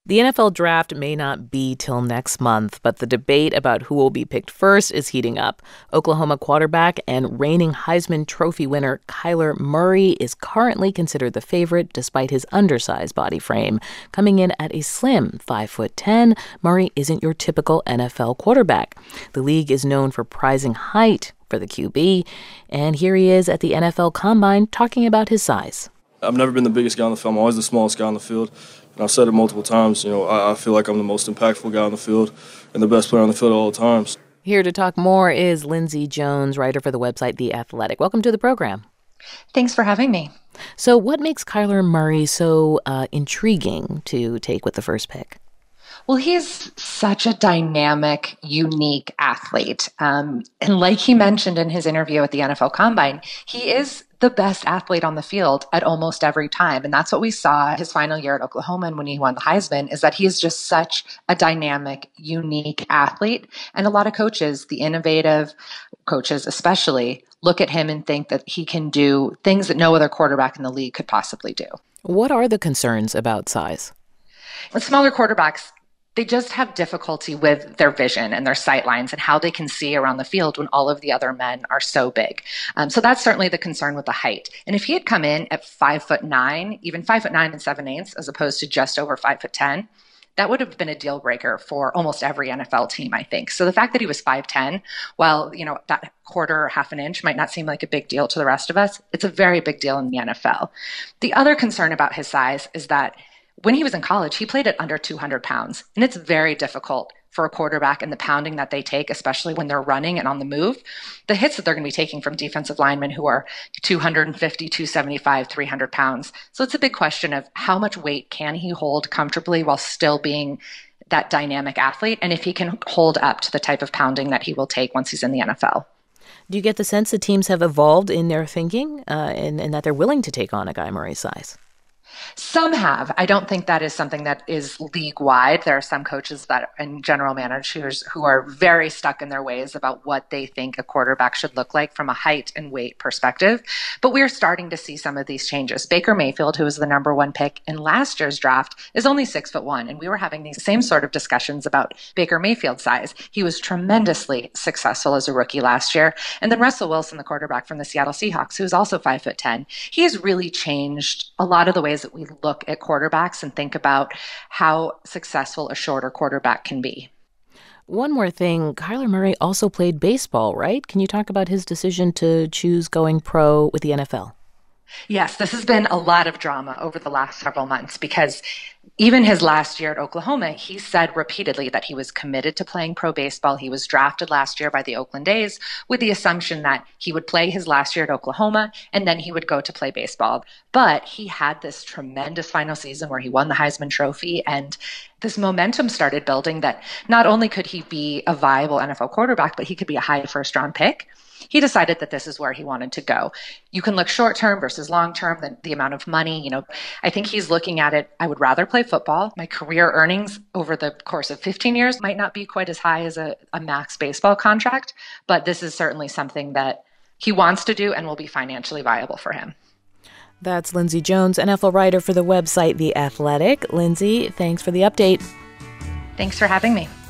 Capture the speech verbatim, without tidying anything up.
The N F L draft may not be till next month, but the debate about who will be picked first is heating up. Oklahoma quarterback and reigning Heisman Trophy winner Kyler Murray is currently considered the favorite despite his undersized body frame. Coming in at a slim five foot ten, Murray isn't your typical N F L quarterback. The league is known for prizing height for the Q B, and here he is at the N F L Combine talking about his size. I've never been the biggest guy on the field. I'm always the smallest guy on the field. And I've said it multiple times, you know, I, I feel like I'm the most impactful guy on the field and the best player on the field at all times. Here to talk more is Lindsey Jones, writer for the website The Athletic. Welcome to the program. Thanks for having me. So what makes Kyler Murray so uh, intriguing to take with the first pick? Well, he's such a dynamic, unique athlete. Um, and like he mentioned in his interview at the N F L Combine, he is the best athlete on the field at almost every time. And that's what we saw his final year at Oklahoma and when he won the Heisman, is that he is just such a dynamic, unique athlete. And a lot of coaches, the innovative coaches especially, look at him and think that he can do things that no other quarterback in the league could possibly do. What are the concerns about size? With smaller quarterbacks, they just have difficulty with their vision and their sight lines and how they can see around the field when all of the other men are so big. Um, so that's certainly the concern with the height. And if he had come in at five foot nine, even five foot nine and seven eighths, as opposed to just over five foot ten, that would have been a deal breaker for almost every N F L team, I think. So the fact that he was five ten, while, you know, that quarter or half an inch might not seem like a big deal to the rest of us, it's a very big deal in the N F L. The other concern about his size is that when he was in college, he played at under two hundred pounds, and it's very difficult for a quarterback and the pounding that they take, especially when they're running and on the move, the hits that they're going to be taking from defensive linemen who are two fifty, two seventy-five, three hundred pounds. So it's a big question of how much weight can he hold comfortably while still being that dynamic athlete, and if he can hold up to the type of pounding that he will take once he's in the N F L. Do you get the sense that teams have evolved in their thinking uh, and, and that they're willing to take on a guy Murray's size? Some have. I don't think that is something that is league-wide. There are some coaches that and general managers who are very stuck in their ways about what they think a quarterback should look like from a height and weight perspective. But we're starting to see some of these changes. Baker Mayfield, who was the number one pick in last year's draft, is only six foot one. And we were having these same sort of discussions about Baker Mayfield's size. He was tremendously successful as a rookie last year. And then Russell Wilson, the quarterback from the Seattle Seahawks, who is also five foot ten, he has really changed a lot of the ways that we look at quarterbacks and think about how successful a shorter quarterback can be. One more thing, Kyler Murray also played baseball, right? Can you talk about his decision to choose going pro with the N F L? Yes, this has been a lot of drama over the last several months because even his last year at Oklahoma, he said repeatedly that he was committed to playing pro baseball. He was drafted last year by the Oakland A's with the assumption that he would play his last year at Oklahoma and then he would go to play baseball. But he had this tremendous final season where he won the Heisman Trophy, and this momentum started building that not only could he be a viable N F L quarterback, but he could be a high first round pick. He decided that this is where he wanted to go. You can look short term versus long term, the, the amount of money. You know, I think he's looking at it. I would rather play football. My career earnings over the course of fifteen years might not be quite as high as a, a max baseball contract, but this is certainly something that he wants to do and will be financially viable for him. That's Lindsey Jones, N F L writer for the website The Athletic. Lindsey, thanks for the update. Thanks for having me.